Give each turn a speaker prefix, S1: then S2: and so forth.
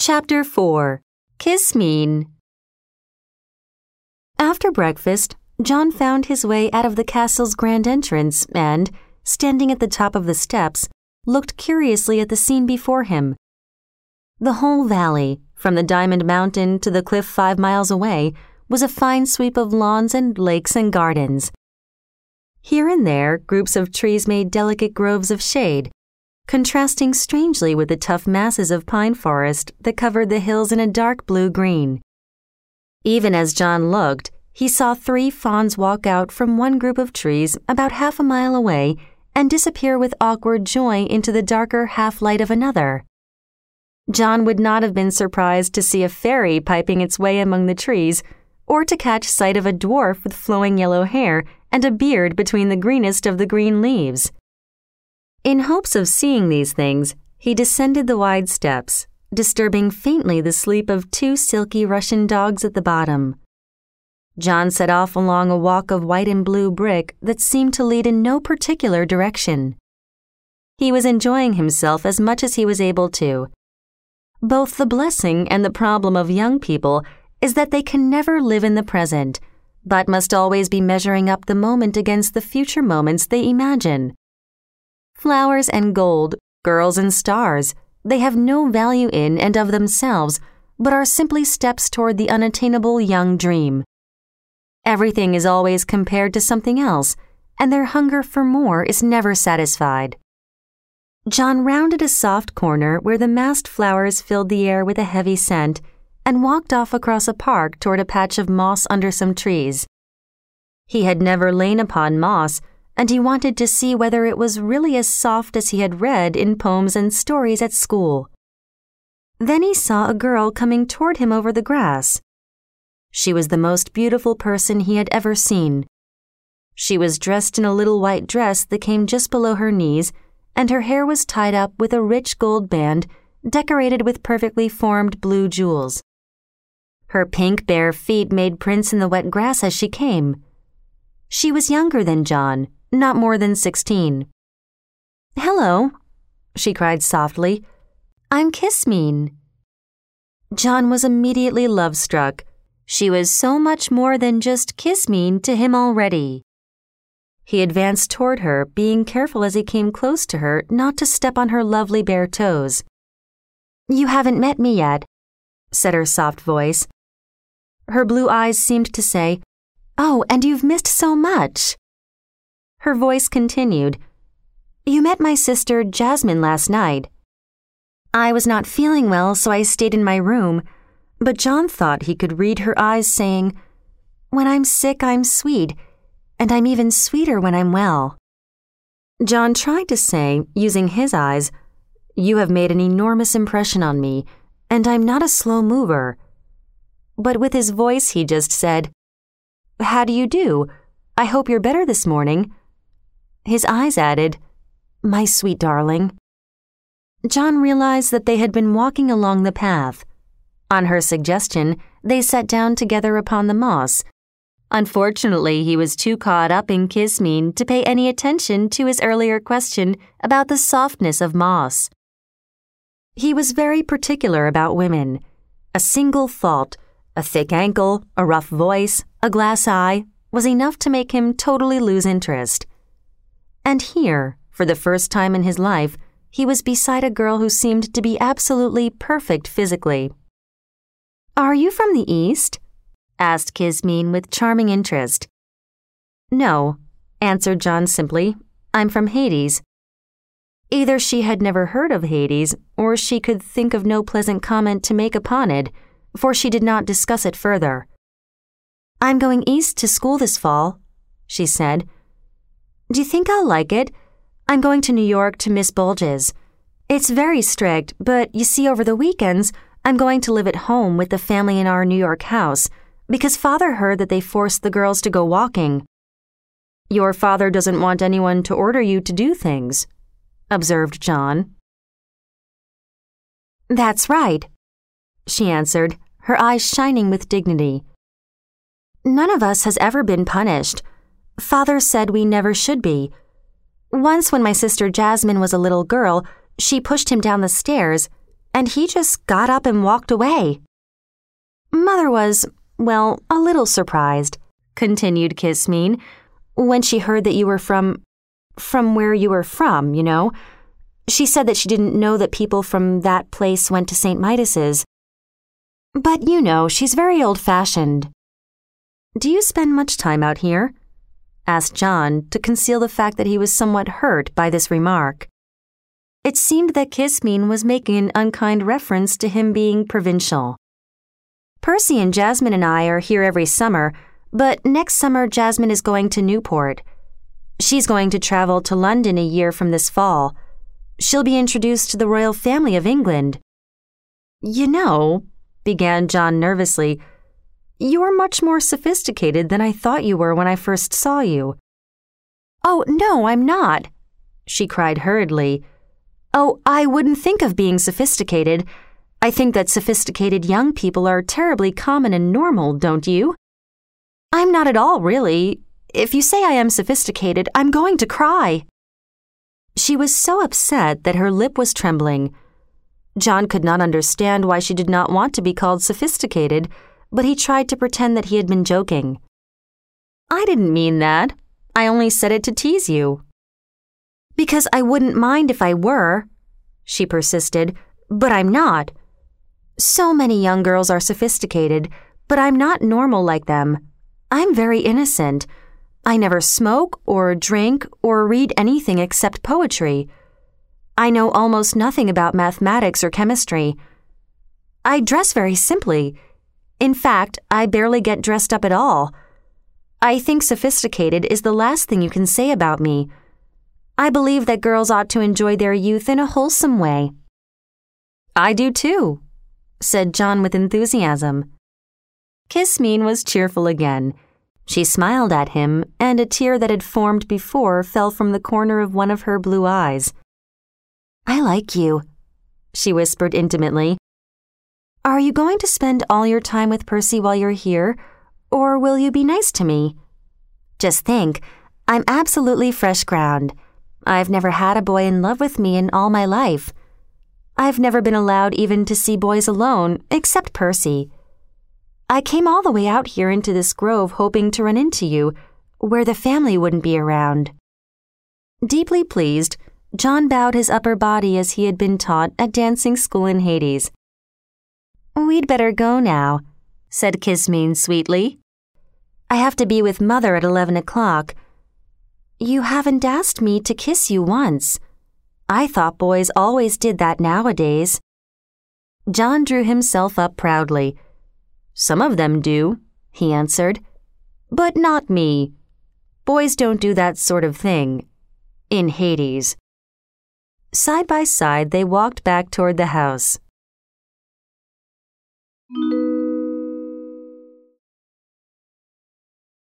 S1: Chapter 4. Kismeen. After breakfast, John found his way out of the castle's grand entrance and, standing at the top of the steps, looked curiously at the scene before him. The whole valley, from the Diamond Mountain to the cliff 5 miles away, was a fine sweep of lawns and lakes and gardens. Here and there, groups of trees made delicate groves of shade, contrasting strangely with the tough masses of pine forest that covered the hills in a dark blue-green. Even as John looked, he saw 3 fawns walk out from one group of trees about half a mile away and disappear with awkward joy into the darker half-light of another. John would not have been surprised to see a fairy piping its way among the trees, or to catch sight of a dwarf with flowing yellow hair and a beard between the greenest of the green leaves. In hopes of seeing these things, he descended the wide steps, disturbing faintly the sleep of 2 silky Russian dogs at the bottom. John set off along a walk of white and blue brick that seemed to lead in no particular direction. He was enjoying himself as much as he was able to. Both the blessing and the problem of young people is that they can never live in the present, but must always be measuring up the moment against the future moments they imagine. Flowers and gold, girls and stars, they have no value in and of themselves, but are simply steps toward the unattainable young dream. Everything is always compared to something else, and their hunger for more is never satisfied. John rounded a soft corner where the massed flowers filled the air with a heavy scent and walked off across a park toward a patch of moss under some trees. He had never lain upon moss, and he wanted to see whether it was really as soft as he had read in poems and stories at school. Then he saw a girl coming toward him over the grass. She was the most beautiful person he had ever seen. She was dressed in a little white dress that came just below her knees, and her hair was tied up with a rich gold band decorated with perfectly formed blue jewels. Her pink bare feet made prints in the wet grass as she came. She was younger than John, not more than 16. "Hello," she cried softly. "I'm Kismeen." John was immediately love-struck. She was so much more than just Kismeen to him already. He advanced toward her, being careful as he came close to her not to step on her lovely bare toes. "You haven't met me yet," said her soft voice. Her blue eyes seemed to say, "Oh, and you've missed so much." Her voice continued, "You met my sister Jasmine last night. I was not feeling well, so I stayed in my room, but John thought he could read her eyes saying, 'When I'm sick, I'm sweet, and I'm even sweeter when I'm well.'" John tried to say, using his eyes, "You have made an enormous impression on me, and I'm not a slow mover." But with his voice he just said, "How do you do? I hope you're better this morning." His eyes added, "My sweet darling." John realized that they had been walking along the path. On her suggestion, they sat down together upon the moss. Unfortunately, he was too caught up in Kismeen to pay any attention to his earlier question about the softness of moss. He was very particular about women. A single fault, a thick ankle, a rough voice, a glass eye, was enough to make him totally lose interest. And here, for the first time in his life, he was beside a girl who seemed to be absolutely perfect physically. "Are you from the East?" asked Kismeen with charming interest. "No," answered John simply. "I'm from Hades." Either she had never heard of Hades, or she could think of no pleasant comment to make upon it, for she did not discuss it further. "I'm going east to school this fall," she said. "Do you think I'll like it? I'm going to New York to Miss Bulge's. It's very strict, but you see, over the weekends, I'm going to live at home with the family in our New York house, because Father heard that they forced the girls to go walking." "Your father doesn't want anyone to order you to do things," observed John. "That's right," she answered, her eyes shining with dignity. "None of us has ever been punished. Father said we never should be. Once when my sister Jasmine was a little girl, she pushed him down the stairs, and he just got up and walked away. Mother was, well, a little surprised, continued Kismeen, when she heard that you were from where you were from, you know. She said that she didn't know that people from that place went to St. Midas's. But you know, she's very old-fashioned. Do you spend much time out here? Asked John, to conceal the fact that he was somewhat hurt by this remark. It seemed that Kismeen was making an unkind reference to him being provincial. Percy and Jasmine and I are here every summer, but next summer Jasmine is going to Newport. She's going to travel to London a year from this fall. She'll be introduced to the royal family of England. You know, began John nervously, you're much more sophisticated than I thought you were when I first saw you. Oh, no, I'm not, she cried hurriedly. Oh, I wouldn't think of being sophisticated. I think that sophisticated young people are terribly common and normal, don't you? I'm not at all, really. If you say I am sophisticated, I'm going to cry. She was so upset that her lip was trembling. John could not understand why she did not want to be called sophisticated, but he tried to pretend that he had been joking. I didn't mean that. I only said it to tease you. Because I wouldn't mind if I were, she persisted, but I'm not. So many young girls are sophisticated, but I'm not normal like them. I'm very innocent. I never smoke or drink or read anything except poetry. I know almost nothing about mathematics or chemistry. I dress very simply. In fact, I barely get dressed up at all. I think sophisticated is the last thing you can say about me. I believe that girls ought to enjoy their youth in a wholesome way. I do too, said John with enthusiasm. Kismeen was cheerful again. She smiled at him, and a tear that had formed before fell from the corner of one of her blue eyes. I like you, she whispered intimately. Are you going to spend all your time with Percy while you're here, or will you be nice to me? Just think, I'm absolutely fresh ground. I've never had a boy in love with me in all my life. I've never been allowed even to see boys alone, except Percy. I came all the way out here into this grove hoping to run into you, where the family wouldn't be around. Deeply pleased, John bowed his upper body as he had been taught at dancing school in Hades. We'd better go now, said Kismeen sweetly. I have to be with Mother at 11 o'clock. You haven't asked me to kiss you once. I thought boys always did that nowadays. John drew himself up proudly. Some of them do, he answered. But not me. Boys don't do that sort of thing. In Hades. Side by side, they walked back toward the house.